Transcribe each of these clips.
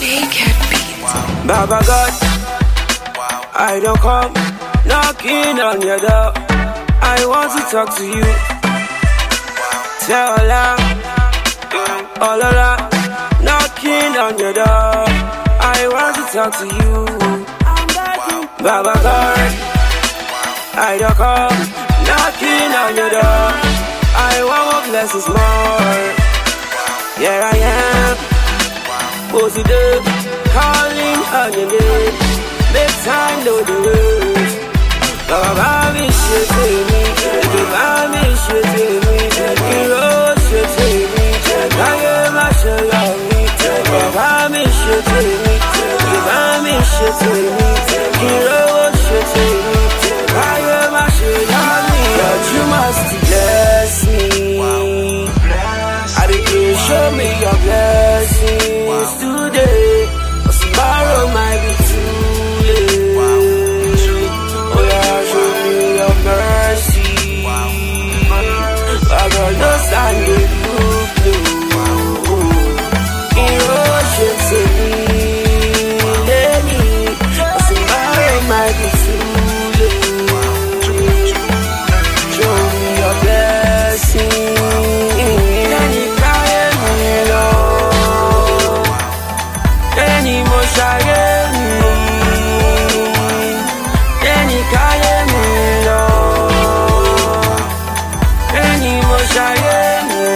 Baba God, I don't come knocking on your door. I want to talk to you. Tell Allah, all around, knocking on your door. I want to talk to you. Baba God, I don't come knocking on your door. I want more blessings more. Here I am, what's it do? Calling on your name, make time know the words. Baba mi ṣe tèmi, Baba mi ṣe tèmi, ìró ṣe tèmi, láyé má ṣe yọ mí. Baba mi ṣe tèmi, Baba mi ṣe tèmi, ìró ṣe tèmi, láyé má ṣe yọ mí. Lord, you must bless me. I dey show me your blessings today. Tomorrow might be too late. Oh yeah, show me your mercy. I got no stand with you. In ocean to me, lady. Tomorrow might be too late. Show me your blessing. Any crying me, Lord. Any more shying me. Any crying me, Lord. Any more shying me.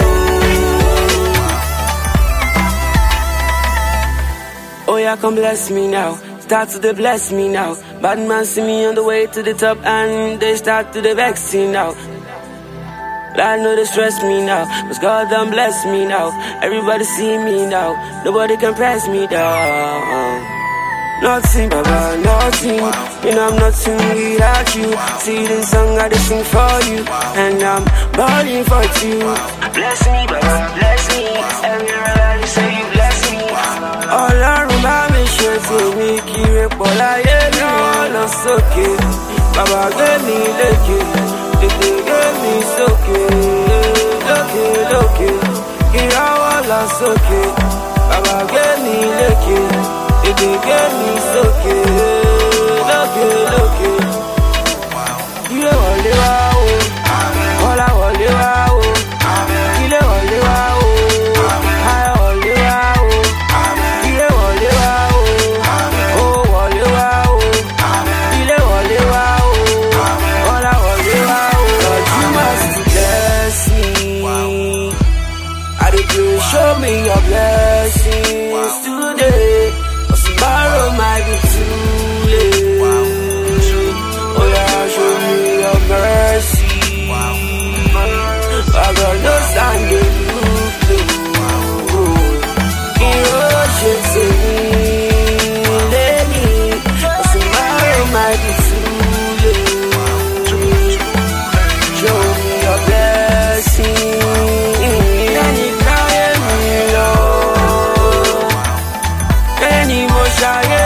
Oh yeah, come bless me now. Start to bless me now. Bad man see me on the way to the top and they start to vex me now. I know they stress me now, cause God done bless me now. Everybody see me now, nobody can press me down. Nothing, Baba, nothing. You know I'm nothing without you. See this song I just sing for you, and I'm balling for you. Bless me, Baba, bless me. Everywhere you say you bless me. Ọlọ́run bá mi ṣe tèmi, kiri pọ̀ láyé mi wọ́n lọ sókè. Baba gbé mi lékè, tètè gbé mi sókè. Lókè, lókè, ìràwọ̀ lọ sókè. Baba gbé mi lékè, tètè gbé mi sókè. Lókè, lókè, ilé wọlé wá o, ọlá wọlé wá o. Ilé wọlé wá o, ayọ̀ wọlé wá o. Ilé wọlé wá o, owó wọlé wá o. Ilé wọlé wá o, ọlá wọlé wá o. Lord, you must bless me. I dey pray, show me your blessings today. Cause tomorrow might be too late. Oh yeah, show me your mercy. I got no stand with you. In ocean to me, lady. Cause tomorrow might be too late. Show me your blessing. Any crying me, Lord. Any more shy.